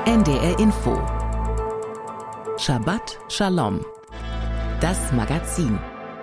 NDR Info. Shabbat Shalom. Das Magazin.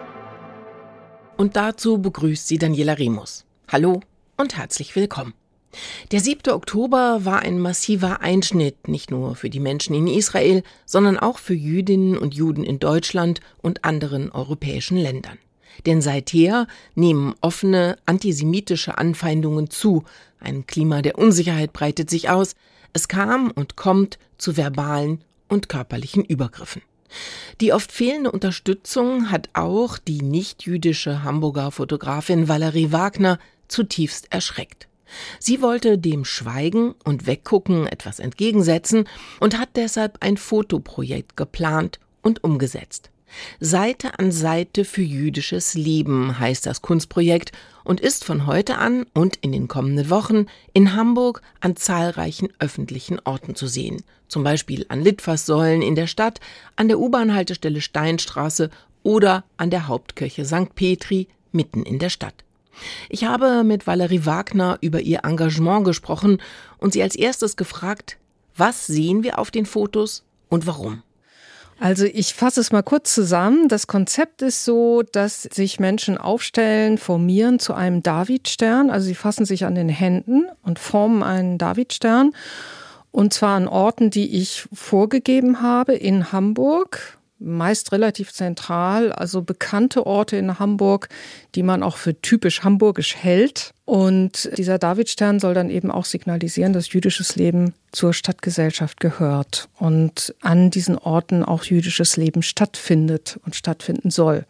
Und dazu begrüßt sie Daniela Remus. Hallo und herzlich willkommen. Der 7. Oktober war ein massiver Einschnitt, nicht nur für die Menschen in Israel, sondern auch für Jüdinnen und Juden in Deutschland und anderen europäischen Ländern. Denn seither nehmen offene antisemitische Anfeindungen zu. Ein Klima der Unsicherheit breitet sich aus. Es kam und kommt zu verbalen und körperlichen Übergriffen. Die oft fehlende Unterstützung hat auch die nicht-jüdische Hamburger Fotografin Valerie Wagner zutiefst erschreckt. Sie wollte dem Schweigen und Weggucken etwas entgegensetzen und hat deshalb ein Fotoprojekt geplant und umgesetzt. Seite an Seite für jüdisches Leben heißt das Kunstprojekt und ist von heute an und in den kommenden Wochen in Hamburg an zahlreichen öffentlichen Orten zu sehen. Zum Beispiel an Litfaßsäulen in der Stadt, an der U-Bahn-Haltestelle Steinstraße oder an der Hauptkirche St. Petri mitten in der Stadt. Ich habe mit Valerie Wagner über ihr Engagement gesprochen und sie als erstes gefragt, was sehen wir auf den Fotos und warum? Also ich fasse es mal kurz zusammen. Das Konzept ist so, dass sich Menschen aufstellen, formieren zu einem Davidstern. Also sie fassen sich an den Händen und formen einen Davidstern. Und zwar an Orten, die ich vorgegeben habe in Hamburg. Meist relativ zentral, also bekannte Orte in Hamburg, die man auch für typisch hamburgisch hält. Und dieser Davidstern soll dann eben auch signalisieren, dass jüdisches Leben zur Stadtgesellschaft gehört und an diesen Orten auch jüdisches Leben stattfindet und stattfinden soll.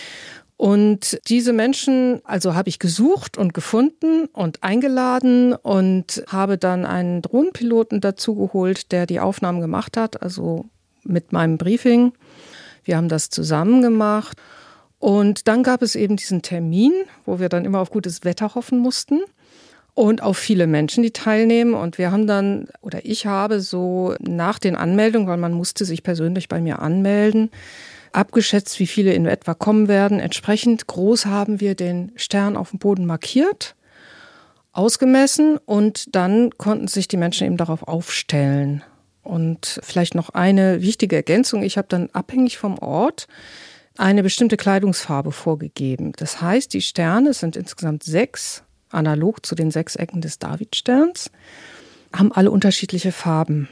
Und diese Menschen, also habe ich gesucht und gefunden und eingeladen und habe dann einen Drohnenpiloten dazu geholt, der die Aufnahmen gemacht hat, also mit meinem Briefing. Wir haben das zusammen gemacht und dann gab es eben diesen Termin, wo wir dann immer auf gutes Wetter hoffen mussten und auf viele Menschen, die teilnehmen. Und wir haben dann, oder ich habe so nach den Anmeldungen, weil man musste sich persönlich bei mir anmelden, abgeschätzt, wie viele in etwa kommen werden. Entsprechend groß haben wir den Stern auf dem Boden markiert, ausgemessen und dann konnten sich die Menschen eben darauf aufstellen. Und vielleicht noch eine wichtige Ergänzung. Ich habe dann abhängig vom Ort eine bestimmte Kleidungsfarbe vorgegeben. Das heißt, die Sterne sind insgesamt 6, analog zu den 6 Ecken des Davidsterns, haben alle unterschiedliche Farben.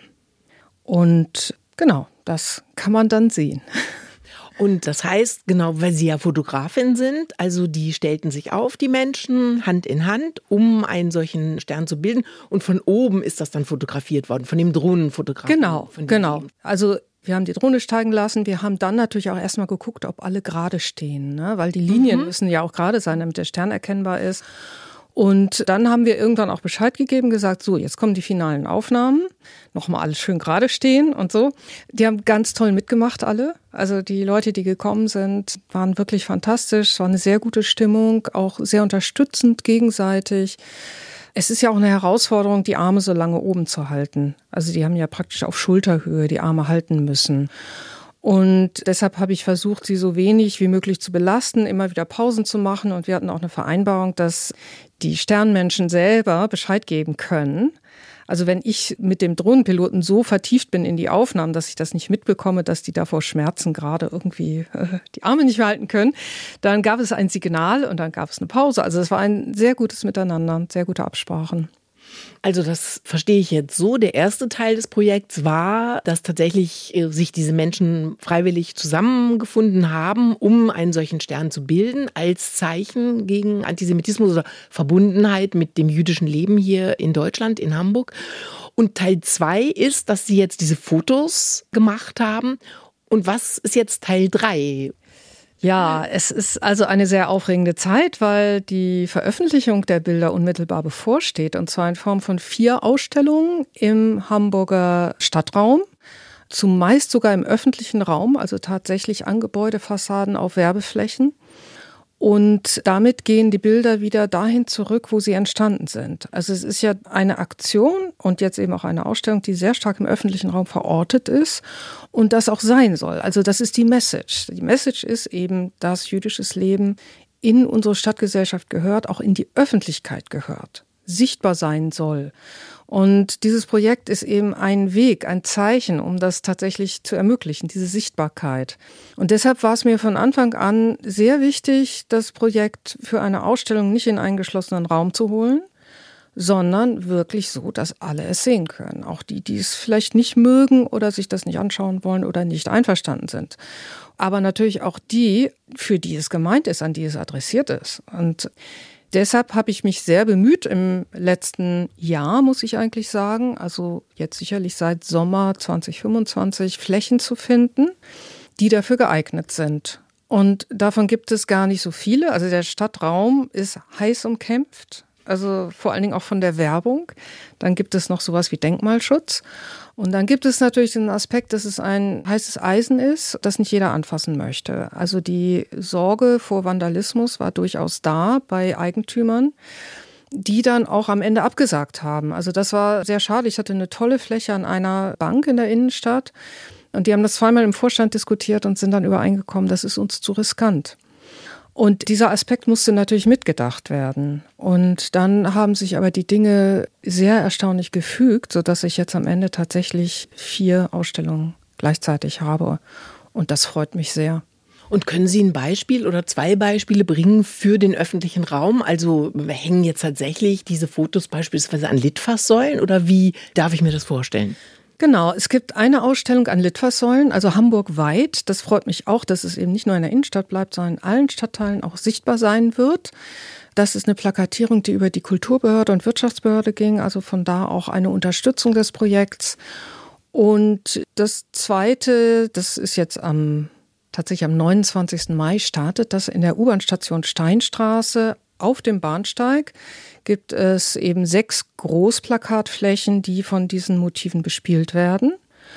Und genau, das kann man dann sehen. Und das heißt, genau, weil Sie ja Fotografin sind, also die stellten sich auf, die Menschen, Hand in Hand, um einen solchen Stern zu bilden. Und von oben ist das dann fotografiert worden, von dem Drohnenfotografen. Genau. Also wir haben die Drohne steigen lassen. Wir haben dann natürlich auch erstmal geguckt, ob alle gerade stehen, ne? Weil die Linien müssen ja auch gerade sein, damit der Stern erkennbar ist. Und dann haben wir irgendwann auch Bescheid gegeben, gesagt, so, jetzt kommen die finalen Aufnahmen, nochmal alles schön gerade stehen und so. Die haben ganz toll mitgemacht, alle. Also die Leute, die gekommen sind, waren wirklich fantastisch. Es war eine sehr gute Stimmung, auch sehr unterstützend gegenseitig. Es ist ja auch eine Herausforderung, die Arme so lange oben zu halten. Also die haben ja praktisch auf Schulterhöhe die Arme halten müssen. Und deshalb habe ich versucht, sie so wenig wie möglich zu belasten, immer wieder Pausen zu machen. Und wir hatten auch eine Vereinbarung, dass die Sternmenschen selber Bescheid geben können. Also wenn ich mit dem Drohnenpiloten so vertieft bin in die Aufnahmen, dass ich das nicht mitbekomme, dass die da vor Schmerzen gerade irgendwie die Arme nicht mehr halten können, dann gab es ein Signal und dann gab es eine Pause. Also es war ein sehr gutes Miteinander, sehr gute Absprachen. Also das verstehe ich jetzt so. Der erste Teil des Projekts war, dass tatsächlich sich diese Menschen freiwillig zusammengefunden haben, um einen solchen Stern zu bilden, als Zeichen gegen Antisemitismus oder Verbundenheit mit dem jüdischen Leben hier in Deutschland, in Hamburg. Und Teil 2 ist, dass sie jetzt diese Fotos gemacht haben. Und was ist jetzt Teil 3? Ja, es ist also eine sehr aufregende Zeit, weil die Veröffentlichung der Bilder unmittelbar bevorsteht, und zwar in Form von 4 Ausstellungen im Hamburger Stadtraum, zumeist sogar im öffentlichen Raum, also tatsächlich an Gebäudefassaden auf Werbeflächen. Und damit gehen die Bilder wieder dahin zurück, wo sie entstanden sind. Also es ist ja eine Aktion und jetzt eben auch eine Ausstellung, die sehr stark im öffentlichen Raum verortet ist und das auch sein soll. Also das ist die Message. Die Message ist eben, dass jüdisches Leben in unsere Stadtgesellschaft gehört, auch in die Öffentlichkeit gehört, sichtbar sein soll. Und dieses Projekt ist eben ein Weg, ein Zeichen, um das tatsächlich zu ermöglichen, diese Sichtbarkeit. Und deshalb war es mir von Anfang an sehr wichtig, das Projekt für eine Ausstellung nicht in einen geschlossenen Raum zu holen, sondern wirklich so, dass alle es sehen können. Auch die, die es vielleicht nicht mögen oder sich das nicht anschauen wollen oder nicht einverstanden sind. Aber natürlich auch die, für die es gemeint ist, an die es adressiert ist. Und deshalb habe ich mich sehr bemüht im letzten Jahr, muss ich eigentlich sagen, also jetzt sicherlich seit Sommer 2025, Flächen zu finden, die dafür geeignet sind. Und davon gibt es gar nicht so viele. Also der Stadtraum ist heiß umkämpft. Also vor allen Dingen auch von der Werbung. Dann gibt es noch sowas wie Denkmalschutz. Und dann gibt es natürlich den Aspekt, dass es ein heißes Eisen ist, das nicht jeder anfassen möchte. Also die Sorge vor Vandalismus war durchaus da bei Eigentümern, die dann auch am Ende abgesagt haben. Also das war sehr schade. Ich hatte eine tolle Fläche an einer Bank in der Innenstadt. Und die haben das zweimal im Vorstand diskutiert und sind dann übereingekommen, das ist uns zu riskant. Und dieser Aspekt musste natürlich mitgedacht werden. Und dann haben sich aber die Dinge sehr erstaunlich gefügt, sodass ich jetzt am Ende tatsächlich 4 Ausstellungen gleichzeitig habe. Und das freut mich sehr. Und können Sie ein Beispiel oder 2 Beispiele bringen für den öffentlichen Raum? Also hängen jetzt tatsächlich diese Fotos beispielsweise an Litfaßsäulen oder wie darf ich mir das vorstellen? Genau, es gibt eine Ausstellung an Litfaßsäulen, also hamburgweit. Das freut mich auch, dass es eben nicht nur in der Innenstadt bleibt, sondern in allen Stadtteilen auch sichtbar sein wird. Das ist eine Plakatierung, die über die Kulturbehörde und Wirtschaftsbehörde ging, also von da auch eine Unterstützung des Projekts. Und das Zweite, das ist jetzt tatsächlich am 29. Mai startet, das in der U-Bahn-Station Steinstraße auf dem Bahnsteig gibt es eben 6 Großplakatflächen, die von diesen Motiven bespielt werden.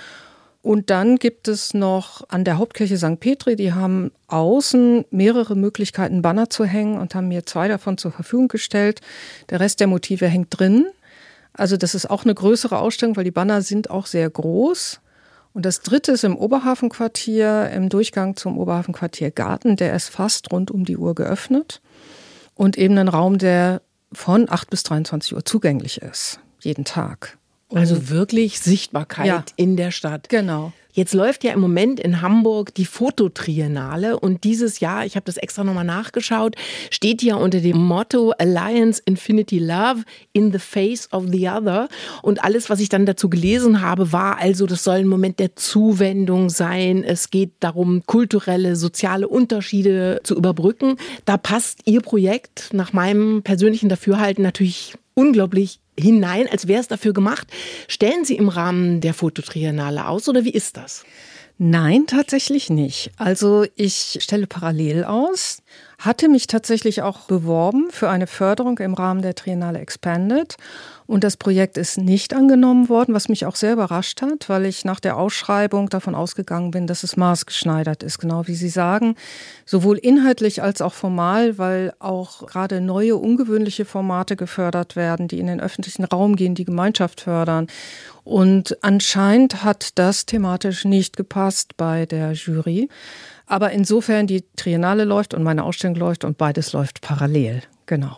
Und dann gibt es noch an der Hauptkirche St. Petri, die haben außen mehrere Möglichkeiten, Banner zu hängen und haben mir 2 davon zur Verfügung gestellt. Der Rest der Motive hängt drin. Also das ist auch eine größere Ausstellung, weil die Banner sind auch sehr groß. Und das Dritte ist im Oberhafenquartier, im Durchgang zum Oberhafenquartier Garten. Der ist fast rund um die Uhr geöffnet. Und eben ein Raum, der von 8 bis 23 Uhr zugänglich ist, jeden Tag. Also wirklich Sichtbarkeit in der Stadt. Genau. Jetzt läuft ja im Moment in Hamburg die Fototriennale und dieses Jahr, ich habe das extra nochmal nachgeschaut, steht ja unter dem Motto Alliance Infinity Love in the face of the other. Und alles, was ich dann dazu gelesen habe, war also, das soll ein Moment der Zuwendung sein. Es geht darum, kulturelle, soziale Unterschiede zu überbrücken. Da passt Ihr Projekt nach meinem persönlichen Dafürhalten natürlich unglaublich hinein, als wäre es dafür gemacht. Stellen Sie im Rahmen der Fototriennale aus oder wie ist das? Nein, tatsächlich nicht. Also ich stelle parallel aus, hatte mich tatsächlich auch beworben für eine Förderung im Rahmen der Triennale Expanded und das Projekt ist nicht angenommen worden, was mich auch sehr überrascht hat, weil ich nach der Ausschreibung davon ausgegangen bin, dass es maßgeschneidert ist, genau wie Sie sagen, sowohl inhaltlich als auch formal, weil auch gerade neue, ungewöhnliche Formate gefördert werden, die in den öffentlichen Raum gehen, die Gemeinschaft fördern. Und anscheinend hat das thematisch nicht gepasst bei der Jury. Aber insofern die Triennale läuft und meine Ausstellung läuft und beides läuft parallel. Genau.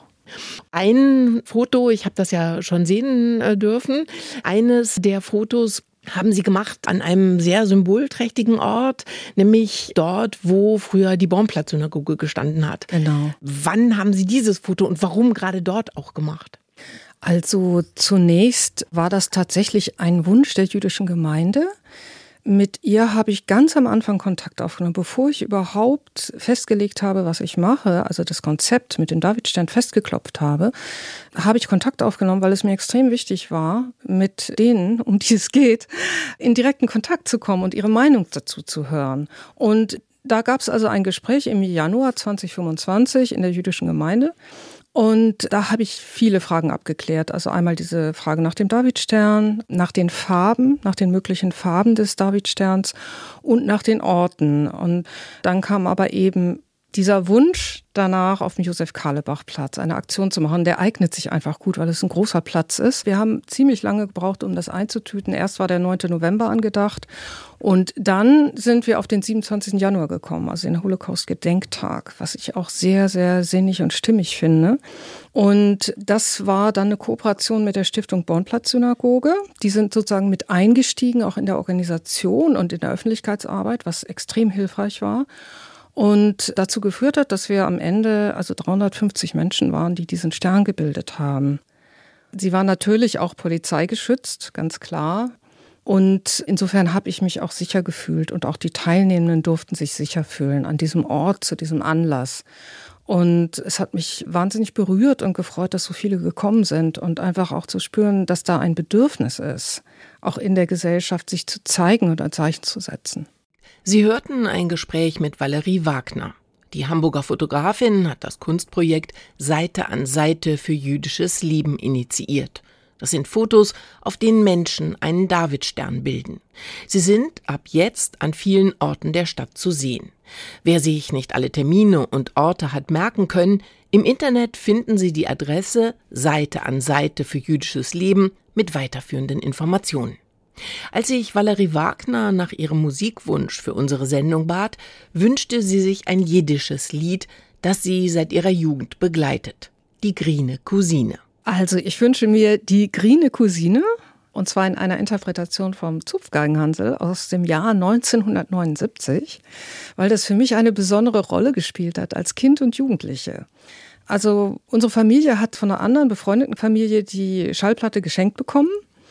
Ein Foto, ich habe das ja schon sehen dürfen, eines der Fotos haben Sie gemacht an einem sehr symbolträchtigen Ort, nämlich dort, wo früher die Baumplatz-Synagoge gestanden hat. Genau. Wann haben Sie dieses Foto und warum gerade dort auch gemacht? Also zunächst war das tatsächlich ein Wunsch der jüdischen Gemeinde. Mit ihr habe ich ganz am Anfang Kontakt aufgenommen, bevor ich überhaupt festgelegt habe, was ich mache, also das Konzept mit dem Davidstern festgeklopft habe, habe ich Kontakt aufgenommen, weil es mir extrem wichtig war, mit denen, um die es geht, in direkten Kontakt zu kommen und ihre Meinung dazu zu hören. Und da gab es also ein Gespräch im Januar 2025 in der jüdischen Gemeinde. Und da habe ich viele Fragen abgeklärt. Also einmal diese Frage nach dem Davidstern, nach den Farben, nach den möglichen Farben des Davidsterns und nach den Orten. Und dann kam aber eben dieser Wunsch danach, auf dem Josef-Carlebach-Platz eine Aktion zu machen, der eignet sich einfach gut, weil es ein großer Platz ist. Wir haben ziemlich lange gebraucht, um das einzutüten. Erst war der 9. November angedacht und dann sind wir auf den 27. Januar gekommen, also den Holocaust-Gedenktag, was ich auch sehr, sehr sinnig und stimmig finde. Und das war dann eine Kooperation mit der Stiftung Bornplatz-Synagoge. Die sind sozusagen mit eingestiegen, auch in der Organisation und in der Öffentlichkeitsarbeit, was extrem hilfreich war. Und dazu geführt hat, dass wir am Ende 350 Menschen waren, die diesen Stern gebildet haben. Sie waren natürlich auch polizeigeschützt, ganz klar. Und insofern habe ich mich auch sicher gefühlt und auch die Teilnehmenden durften sich sicher fühlen an diesem Ort, zu diesem Anlass. Und es hat mich wahnsinnig berührt und gefreut, dass so viele gekommen sind und einfach auch zu spüren, dass da ein Bedürfnis ist, auch in der Gesellschaft sich zu zeigen und ein Zeichen zu setzen. Sie hörten ein Gespräch mit Valerie Wagner. Die Hamburger Fotografin hat das Kunstprojekt Seite an Seite für jüdisches Leben initiiert. Das sind Fotos, auf denen Menschen einen Davidstern bilden. Sie sind ab jetzt an vielen Orten der Stadt zu sehen. Wer sich nicht alle Termine und Orte hat merken können, im Internet finden Sie die Adresse Seite an Seite für jüdisches Leben mit weiterführenden Informationen. Als ich Valerie Wagner nach ihrem Musikwunsch für unsere Sendung bat, wünschte sie sich ein jiddisches Lied, das sie seit ihrer Jugend begleitet. Die Grine Cousine. Also ich wünsche mir die Grine Cousine, und zwar in einer Interpretation vom Zupfgeigenhansel aus dem Jahr 1979, weil das für mich eine besondere Rolle gespielt hat als Kind und Jugendliche. Also unsere Familie hat von einer anderen befreundeten Familie die Schallplatte geschenkt bekommen.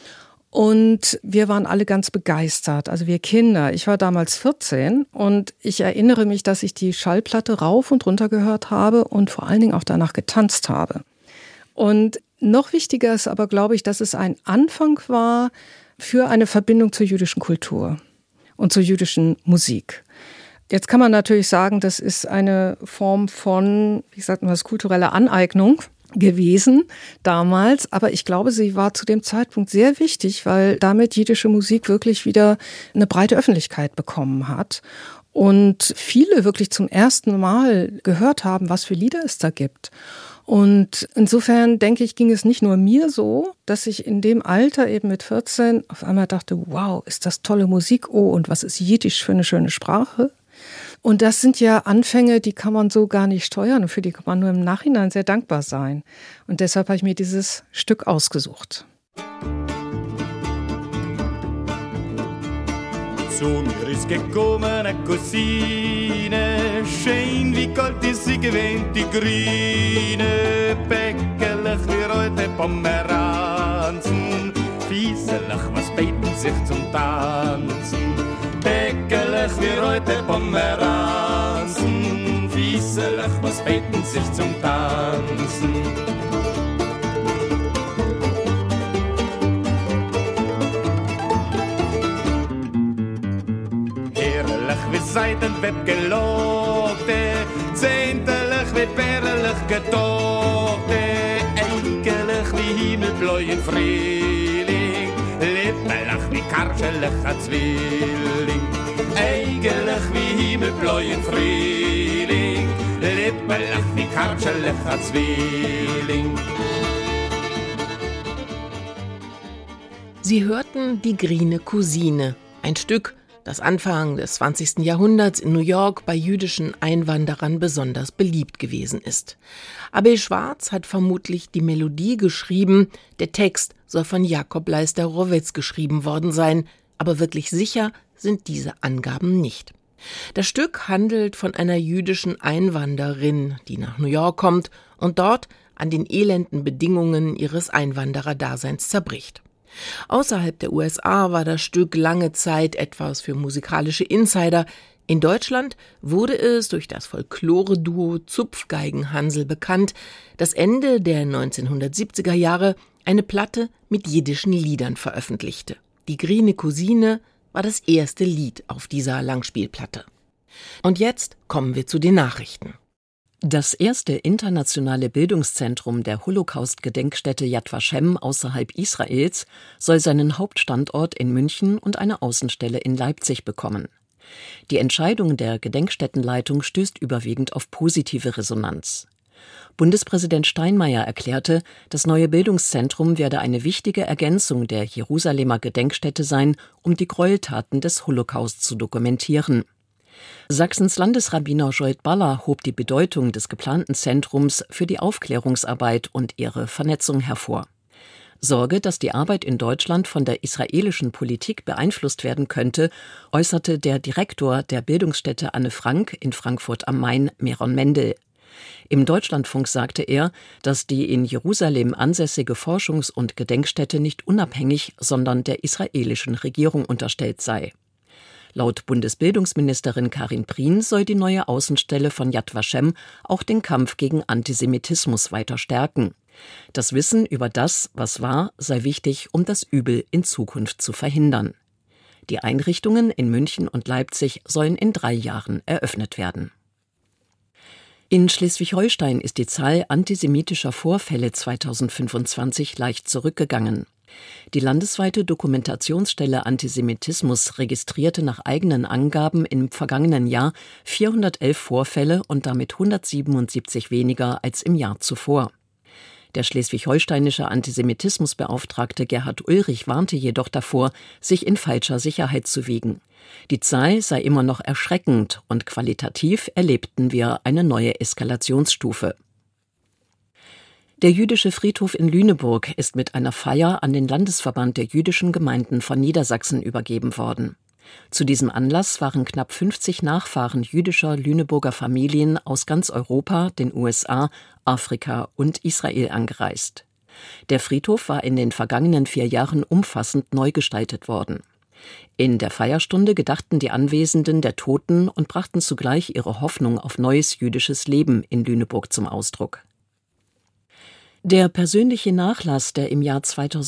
Und wir waren alle ganz begeistert, also wir Kinder. Ich war damals 14 und ich erinnere mich, dass ich die Schallplatte rauf und runter gehört habe und vor allen Dingen auch danach getanzt habe. Und noch wichtiger ist aber, glaube ich, dass es ein Anfang war für eine Verbindung zur jüdischen Kultur und zur jüdischen Musik. Jetzt kann man natürlich sagen, das ist eine Form von, wie sagt man das, kultureller Aneignung gewesen damals, aber ich glaube, sie war zu dem Zeitpunkt sehr wichtig, weil damit jiddische Musik wirklich wieder eine breite Öffentlichkeit bekommen hat und viele wirklich zum ersten Mal gehört haben, was für Lieder es da gibt. Und insofern denke ich, ging es nicht nur mir so, dass ich in dem Alter eben mit 14 auf einmal dachte, wow, ist das tolle Musik, oh, und was ist Jiddisch für eine schöne Sprache? Und das sind ja Anfänge, die kann man so gar nicht steuern und für die kann man nur im Nachhinein sehr dankbar sein. Und deshalb habe ich mir dieses Stück ausgesucht. Zu mir ist gekommen eine Cousine, schön wie kalt ist sie gewähnt, die grüne, bäckelig wie rote Pomeranzen, fieselig, was beten sich zum Tanzen. Bäckelig wie rote Pomeranzen, fieselig, was beten sich zum Tanzen. Herrlich wie Seidenweb gelogte, zehntelig wie perlig getogte, eigelig wie himmelbläu in Frühling, lippelig wie karscheliger Zwilling. Eigentlich wie himmelbläu in Frühling, lippelig wie karscheliger Zwilling. Sie hörten die Grine Cousine, ein Stück, das Anfang des 20. Jahrhunderts in New York bei jüdischen Einwanderern besonders beliebt gewesen ist. Abel Schwarz hat vermutlich die Melodie geschrieben, der Text soll von Jakob Leister-Rowetz geschrieben worden sein, aber wirklich sicher sind diese Angaben nicht. Das Stück handelt von einer jüdischen Einwanderin, die nach New York kommt und dort an den elenden Bedingungen ihres Einwandererdaseins zerbricht. Außerhalb der USA war das Stück lange Zeit etwas für musikalische Insider. In Deutschland wurde es durch das Folklore-Duo Zupfgeigenhansel bekannt, das Ende der 1970er Jahre eine Platte mit jiddischen Liedern veröffentlichte. Die Grine Cousine war das erste Lied auf dieser Langspielplatte. Und jetzt kommen wir zu den Nachrichten. Das erste internationale Bildungszentrum der Holocaust-Gedenkstätte Yad Vashem außerhalb Israels soll seinen Hauptstandort in München und eine Außenstelle in Leipzig bekommen. Die Entscheidung der Gedenkstättenleitung stößt überwiegend auf positive Resonanz. Bundespräsident Steinmeier erklärte, das neue Bildungszentrum werde eine wichtige Ergänzung der Jerusalemer Gedenkstätte sein, um die Gräueltaten des Holocaust zu dokumentieren. Sachsens Landesrabbiner Joit Baller hob die Bedeutung des geplanten Zentrums für die Aufklärungsarbeit und ihre Vernetzung hervor. Sorge, dass die Arbeit in Deutschland von der israelischen Politik beeinflusst werden könnte, äußerte der Direktor der Bildungsstätte Anne Frank in Frankfurt am Main, Meron Mendel. Im Deutschlandfunk sagte er, dass die in Jerusalem ansässige Forschungs- und Gedenkstätte nicht unabhängig, sondern der israelischen Regierung unterstellt sei. Laut Bundesbildungsministerin Karin Prien soll die neue Außenstelle von Yad Vashem auch den Kampf gegen Antisemitismus weiter stärken. Das Wissen über das, was war, sei wichtig, um das Übel in Zukunft zu verhindern. Die Einrichtungen in München und Leipzig sollen in 3 Jahren eröffnet werden. In Schleswig-Holstein ist die Zahl antisemitischer Vorfälle 2025 leicht zurückgegangen. Die landesweite Dokumentationsstelle Antisemitismus registrierte nach eigenen Angaben im vergangenen Jahr 411 Vorfälle und damit 177 weniger als im Jahr zuvor. Der schleswig-holsteinische Antisemitismusbeauftragte Gerhard Ulrich warnte jedoch davor, sich in falscher Sicherheit zu wiegen. Die Zahl sei immer noch erschreckend und qualitativ erlebten wir eine neue Eskalationsstufe. Der jüdische Friedhof in Lüneburg ist mit einer Feier an den Landesverband der jüdischen Gemeinden von Niedersachsen übergeben worden. Zu diesem Anlass waren knapp 50 Nachfahren jüdischer Lüneburger Familien aus ganz Europa, den USA, Afrika und Israel angereist. Der Friedhof war in den vergangenen 4 Jahren umfassend neu gestaltet worden. In der Feierstunde gedachten die Anwesenden der Toten und brachten zugleich ihre Hoffnung auf neues jüdisches Leben in Lüneburg zum Ausdruck. Der persönliche Nachlass der im Jahr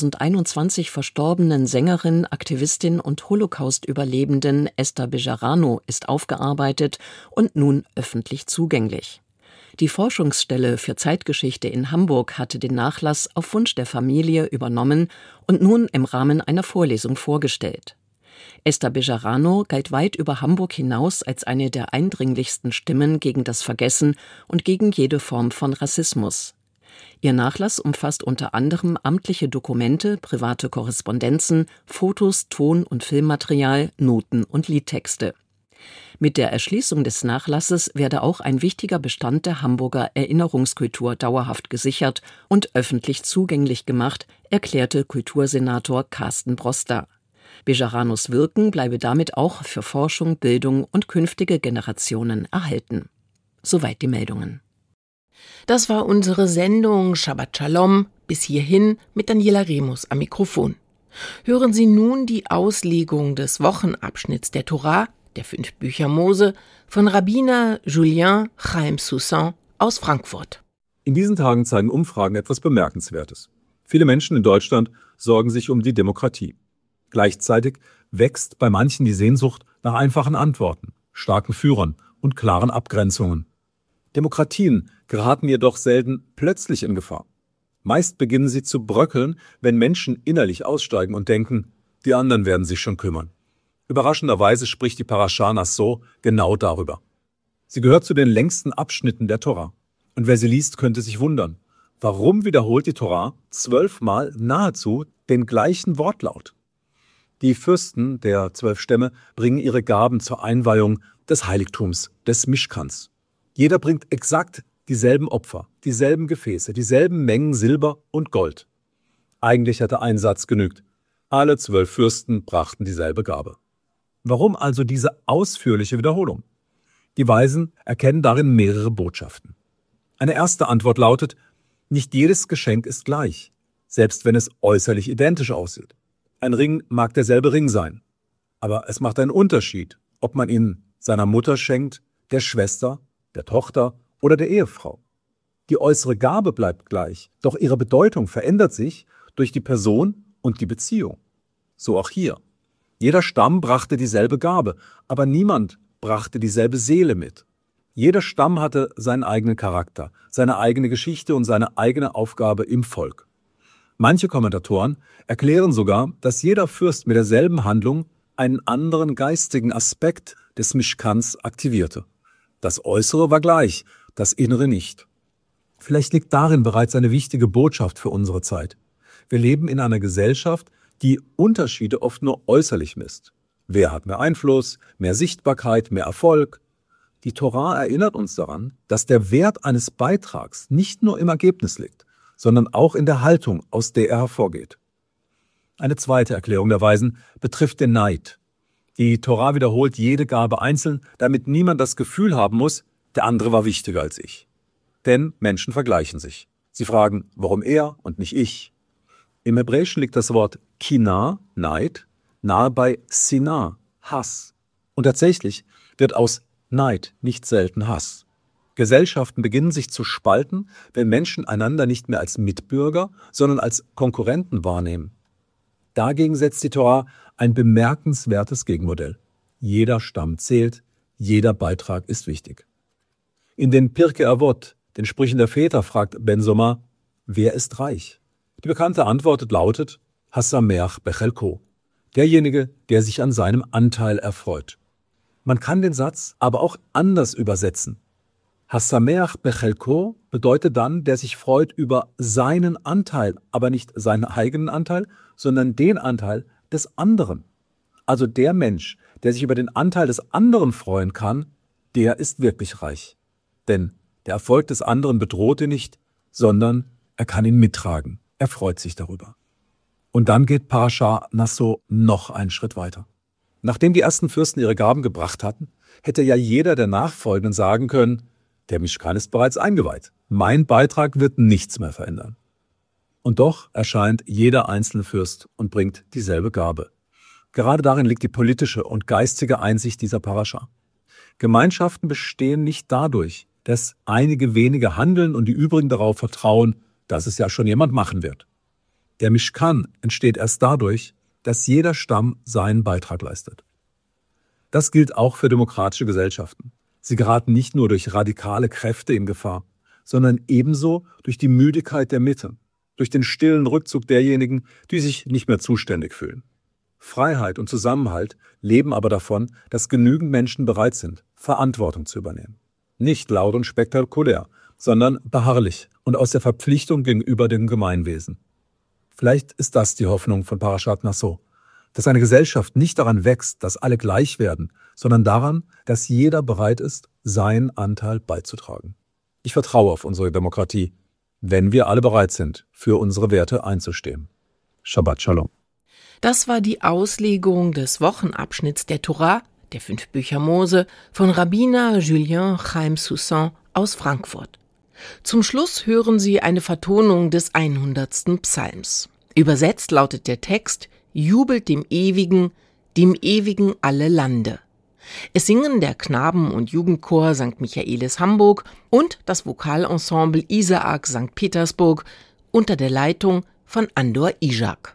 2021 verstorbenen Sängerin, Aktivistin und Holocaust-Überlebenden Esther Bejarano ist aufgearbeitet und nun öffentlich zugänglich. Die Forschungsstelle für Zeitgeschichte in Hamburg hatte den Nachlass auf Wunsch der Familie übernommen und nun im Rahmen einer Vorlesung vorgestellt. Esther Bejarano galt weit über Hamburg hinaus als eine der eindringlichsten Stimmen gegen das Vergessen und gegen jede Form von Rassismus. Ihr Nachlass umfasst unter anderem amtliche Dokumente, private Korrespondenzen, Fotos, Ton- und Filmmaterial, Noten und Liedtexte. Mit der Erschließung des Nachlasses werde auch ein wichtiger Bestand der Hamburger Erinnerungskultur dauerhaft gesichert und öffentlich zugänglich gemacht, erklärte Kultursenator Carsten Broster. Bejaranos Wirken bleibe damit auch für Forschung, Bildung und künftige Generationen erhalten. Soweit die Meldungen. Das war unsere Sendung Shabbat Shalom, bis hierhin mit Daniela Remus am Mikrofon. Hören Sie nun die Auslegung des Wochenabschnitts der Torah, der 5 Bücher Mose, von Rabbiner Julien Chaim Soussan aus Frankfurt. In diesen Tagen zeigen Umfragen etwas Bemerkenswertes. Viele Menschen in Deutschland sorgen sich um die Demokratie. Gleichzeitig wächst bei manchen die Sehnsucht nach einfachen Antworten, starken Führern und klaren Abgrenzungen. Demokratien geraten jedoch selten plötzlich in Gefahr. Meist beginnen sie zu bröckeln, wenn Menschen innerlich aussteigen und denken, die anderen werden sich schon kümmern. Überraschenderweise spricht die Parascha Nassau genau darüber. Sie gehört zu den längsten Abschnitten der Tora. Und wer sie liest, könnte sich wundern. Warum wiederholt die Tora 12 Mal nahezu den gleichen Wortlaut? Die Fürsten der 12 Stämme bringen ihre Gaben zur Einweihung des Heiligtums, des Mischkans. Jeder bringt exakt dieselben Opfer, dieselben Gefäße, dieselben Mengen Silber und Gold. Eigentlich hätte ein Satz genügt. Alle 12 Fürsten brachten dieselbe Gabe. Warum also diese ausführliche Wiederholung? Die Weisen erkennen darin mehrere Botschaften. Eine erste Antwort lautet, nicht jedes Geschenk ist gleich, selbst wenn es äußerlich identisch aussieht. Ein Ring mag derselbe Ring sein, aber es macht einen Unterschied, ob man ihn seiner Mutter schenkt, der Schwester, der Tochter oder der Ehefrau. Die äußere Gabe bleibt gleich, doch ihre Bedeutung verändert sich durch die Person und die Beziehung. So auch hier. Jeder Stamm brachte dieselbe Gabe, aber niemand brachte dieselbe Seele mit. Jeder Stamm hatte seinen eigenen Charakter, seine eigene Geschichte und seine eigene Aufgabe im Volk. Manche Kommentatoren erklären sogar, dass jeder Fürst mit derselben Handlung einen anderen geistigen Aspekt des Mishkans aktivierte. Das Äußere war gleich, das Innere nicht. Vielleicht liegt darin bereits eine wichtige Botschaft für unsere Zeit. Wir leben in einer Gesellschaft, die Unterschiede oft nur äußerlich misst. Wer hat mehr Einfluss, mehr Sichtbarkeit, mehr Erfolg? Die Tora erinnert uns daran, dass der Wert eines Beitrags nicht nur im Ergebnis liegt, sondern auch in der Haltung, aus der er hervorgeht. Eine zweite Erklärung der Weisen betrifft den Neid. Die Tora wiederholt jede Gabe einzeln, damit niemand das Gefühl haben muss, der andere war wichtiger als ich. Denn Menschen vergleichen sich. Sie fragen, warum er und nicht ich? Im Hebräischen liegt das Wort Kina, Neid, nahe bei Sina, Hass. Und tatsächlich wird aus Neid nicht selten Hass. Gesellschaften beginnen sich zu spalten, wenn Menschen einander nicht mehr als Mitbürger, sondern als Konkurrenten wahrnehmen. Dagegen setzt die Tora ein bemerkenswertes Gegenmodell. Jeder Stamm zählt, jeder Beitrag ist wichtig. In den Pirkei Avot, den Sprüchen der Väter, fragt Ben Soma, wer ist reich? Die bekannte Antwort lautet, Hasameach bechelko, derjenige, der sich an seinem Anteil erfreut. Man kann den Satz aber auch anders übersetzen. Hasameach bechelko bedeutet dann, der sich freut über seinen Anteil, aber nicht seinen eigenen Anteil, sondern den Anteil des anderen. Also der Mensch, der sich über den Anteil des anderen freuen kann, der ist wirklich reich. Denn der Erfolg des anderen bedroht ihn nicht, sondern er kann ihn mittragen. Er freut sich darüber. Und dann geht Parasha Naso noch einen Schritt weiter. Nachdem die ersten Fürsten ihre Gaben gebracht hatten, hätte ja jeder der Nachfolgenden sagen können, der Mishkan ist bereits eingeweiht. Mein Beitrag wird nichts mehr verändern. Und doch erscheint jeder einzelne Fürst und bringt dieselbe Gabe. Gerade darin liegt die politische und geistige Einsicht dieser Parascha. Gemeinschaften bestehen nicht dadurch, dass einige wenige handeln und die übrigen darauf vertrauen, dass es ja schon jemand machen wird. Der Mishkan entsteht erst dadurch, dass jeder Stamm seinen Beitrag leistet. Das gilt auch für demokratische Gesellschaften. Sie geraten nicht nur durch radikale Kräfte in Gefahr, sondern ebenso durch die Müdigkeit der Mitte, durch den stillen Rückzug derjenigen, die sich nicht mehr zuständig fühlen. Freiheit und Zusammenhalt leben aber davon, dass genügend Menschen bereit sind, Verantwortung zu übernehmen. Nicht laut und spektakulär, sondern beharrlich und aus der Verpflichtung gegenüber dem Gemeinwesen. Vielleicht ist das die Hoffnung von Parashat Naso, dass eine Gesellschaft nicht daran wächst, dass alle gleich werden, sondern daran, dass jeder bereit ist, seinen Anteil beizutragen. Ich vertraue auf unsere Demokratie, wenn wir alle bereit sind, für unsere Werte einzustehen. Shabbat Shalom. Das war die Auslegung des Wochenabschnitts der Tora, der 5 Bücher Mose, von Rabbiner Julien Chaim Soussan aus Frankfurt. Zum Schluss hören Sie eine Vertonung des 100. Psalms. Übersetzt lautet der Text: Jubelt dem Ewigen alle Lande. Es singen der Knaben- und Jugendchor St. Michaelis Hamburg und das Vokalensemble Isaak St. Petersburg unter der Leitung von Andor Ijak.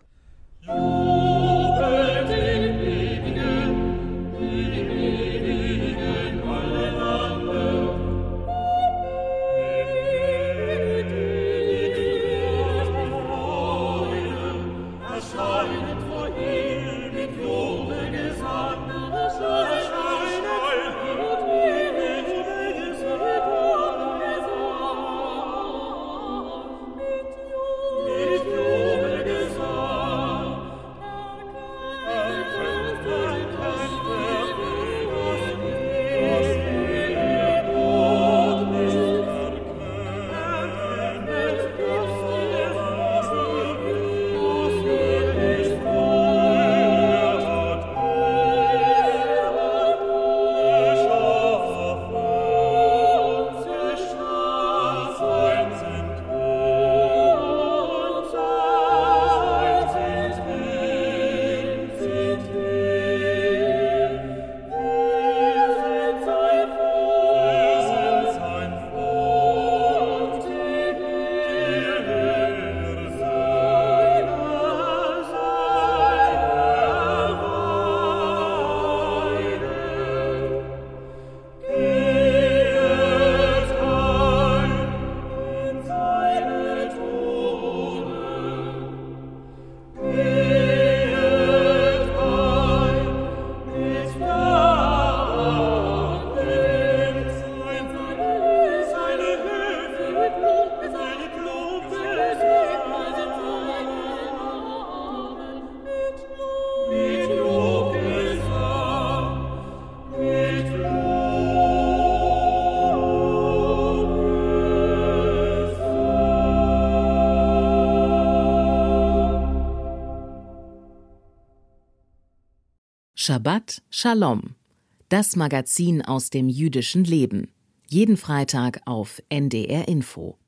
Shabbat Shalom, das Magazin aus dem jüdischen Leben. Jeden Freitag auf NDR Info.